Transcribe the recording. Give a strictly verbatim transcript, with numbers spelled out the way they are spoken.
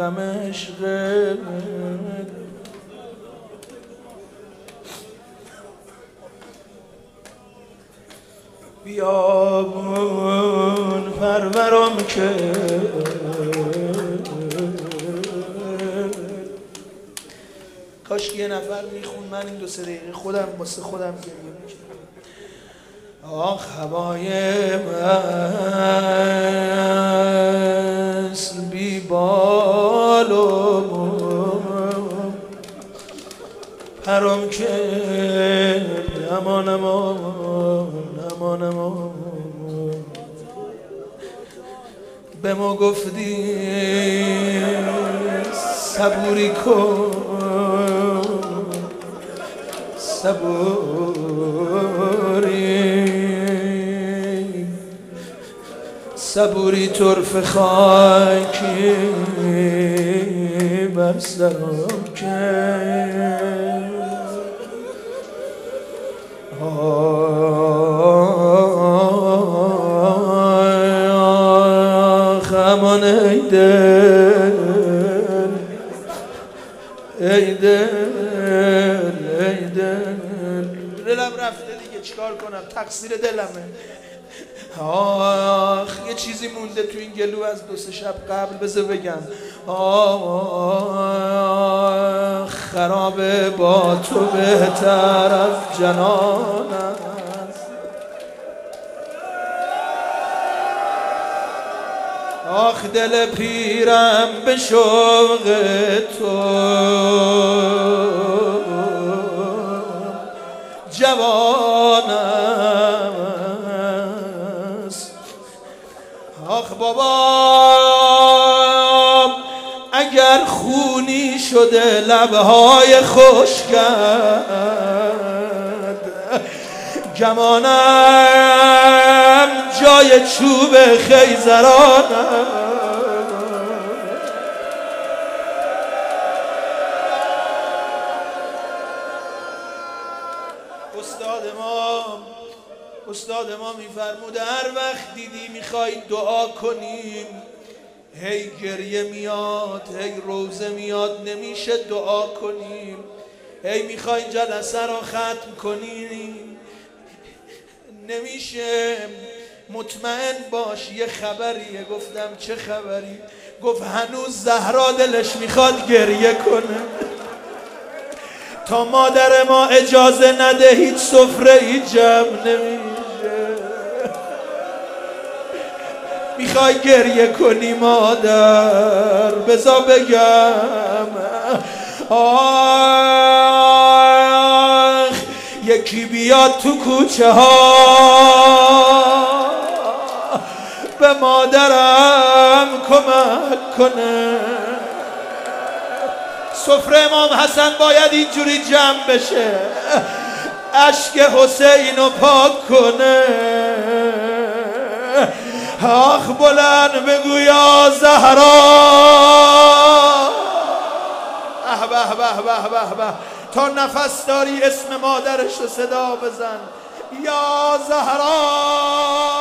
غم عشقت بیابون پرورم که کاش یه نفر میخون من این دو سه دقیقه خودم واسه خودم گریه میکنم. آخ هوای مست بی بال و پرم که امان امان امان امان به ما گفتی صبوری کن صبوری صبوری طرف خاکی بر سرم که آخ امان ای دل ای دل ای دل دلم رفته دیگه چیکار کنم تقصیر دلمه. آخ یه چیزی مونده تو این گلو از دو سه شب قبل بذار بگم. آخ خرابه با تو بهتر از جنان است. آخ دل پیرم به شوق تو جوان است. آخ بابام اگر خونی شده لبهای خشکت گمانم جای چوب خیزرانم. استاد ما استاد ما میفرموده هر وقت دیدی میخوای دعا کنیم هی گریه میاد هی روزه میاد نمیشه دعا کنیم. هی میخوای جلسه رو ختم کنیم نمیشه. مطمئن باش یه خبریه. گفتم چه خبری؟ گفت هنوز زهرا دلش میخواد گریه کنه. تا مادر ما اجازه نده هیچ سفره ای جمع نمیشه. میخوای گریه کنی مادر بذار بگم. آخ یکی بیاد تو کوچه ها به مادرم کمک کنه. سفره امام حسن باید اینجوری جمع بشه اشک حسینو پاک کنه. آخ بلند بگو یا زهرا. اه به به به به به تا نفس داری اسم مادرش رو صدا بزن. یا زهرا